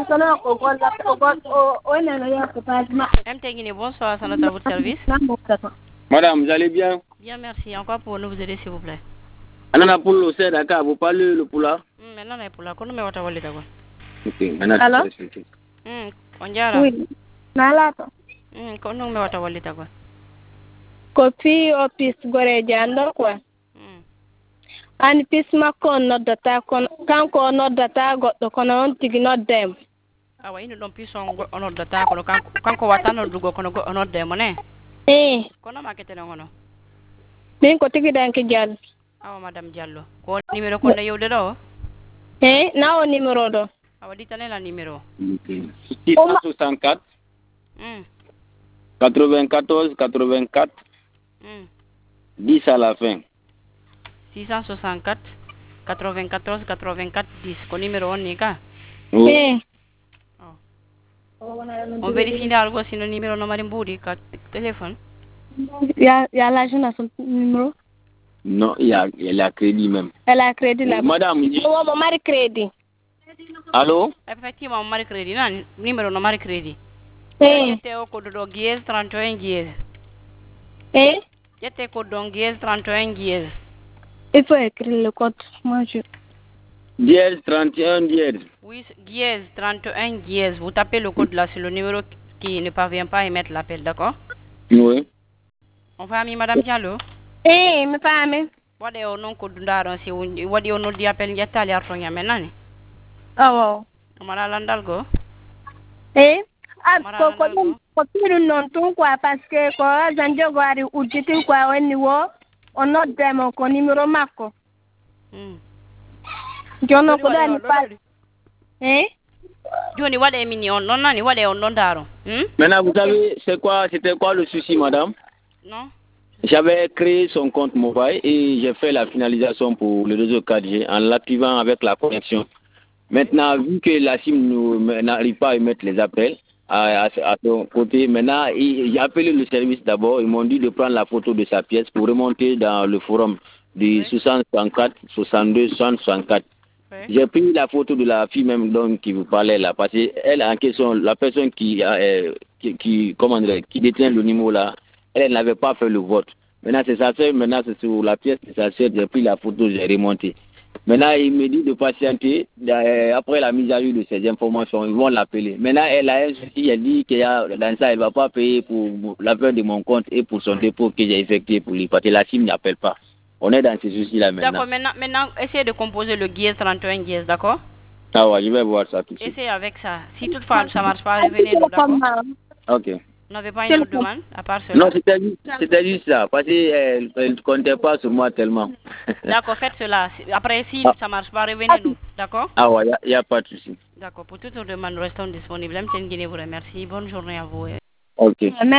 Guinée, bonsoir, c'est à votre service. Madame, vous allez bien? Bien, merci. Encore pour nous vous aider, s'il vous plaît. Anana pour le c'est d'accord, vous parlez le poula? Maintenant, on poula. Comment vous allez d'accord? Ok, maintenant. Alors? On dirait. Oui. Nalato. Comment vous allez d'accord? Copie office gore jando quoi. An pis makko noddata kanko noddata goddo kono on tigi noddem. Awa ino don pis on noddata kono kanko wata noddugo kono go noddemo ne? Kono makete ngono. Min ko tigi danki Diallo. Awa madame Diallo. Ko numéro ko ne yewde do? Na o numéro do. Awa ditane la numéro. 664 94 84 10 à la fin. 664 94 84 10 ko numéro on ni ka? Oui. On vérifie algo si le numéro no mari mbudi ka téléphone. Ya l'agent son numéro? Non, il y a crédit même. Elle a crédit là. Madame, mon mari crédit. Allô? Effectivement, mon mari crédit, non, numéro no mari crédit. J'étais au code de Guiez 31 Guiez. J'étais code de Guiez 31 Guiez. Il faut écrire le code. Moi, je... Dièse 31 dièse. Oui, Guiez 31 Guiez. Vous tapez le code là, c'est le numéro qui ne parvient pas à émettre l'appel, d'accord? Oui. On va ami Madame Diallo? Me femme. What est au nom code d'arron si what est au nom d'appel yatali artonya menani? Oh. Mara landalgo? Ko piru non tun quoi parce que ko zanjo gwari ujiti quoi woni wo ono demo ko numéro makko. Jono ko dani pas. Joni wade mini on non nani wade on non daro. Maintenant vous savez c'était quoi le souci madame? Non. J'avais créé son compte mobile et j'ai fait la finalisation pour le réseau 4G en l'activant avec la connexion. Maintenant, vu que la SIM n'arrive pas à émettre les appels à son côté, maintenant, j'ai appelé le service d'abord. Ils m'ont dit de prendre la photo de sa pièce pour remonter dans le forum du 64 62 64. J'ai pris la photo de la fille même donc, qui vous parlait là, parce qu'elle en question, la personne qui détient le numéro là, elle n'avait pas fait le vote. Maintenant, c'est sa soeur, maintenant c'est sur la pièce de sa soeur, j'ai pris la photo, j'ai remonté. Maintenant, il me dit de patienter. Après la mise à jour de ces informations, ils vont l'appeler. Maintenant, elle a un souci, elle dit qu'il y a dans ça, elle ne va pas payer pour l'appel de mon compte et pour son dépôt que j'ai effectué pour lui, parce que la SIM n'appelle pas. On est dans ces soucis-là maintenant. D'accord, maintenant, essayez de composer le Guiez 31 Guiez, d'accord? Ah ouais, je vais voir ça tout de suite. Essayez avec ça. Si toutefois ça ne marche pas, revenez-nous, d'accord? Ok. Vous n'avez pas une autre demande à part cela? Non, c'était juste ça, parce qu'elle ne comptait pas sur moi tellement. D'accord, faites cela. Après, si ça ne marche pas, revenez-nous, d'accord? Ah ouais, il n'y a pas de souci. D'accord, pour toutes nos demandes, nous restons disponibles. M. Guinée vous remercie. Bonne journée à vous. Ok.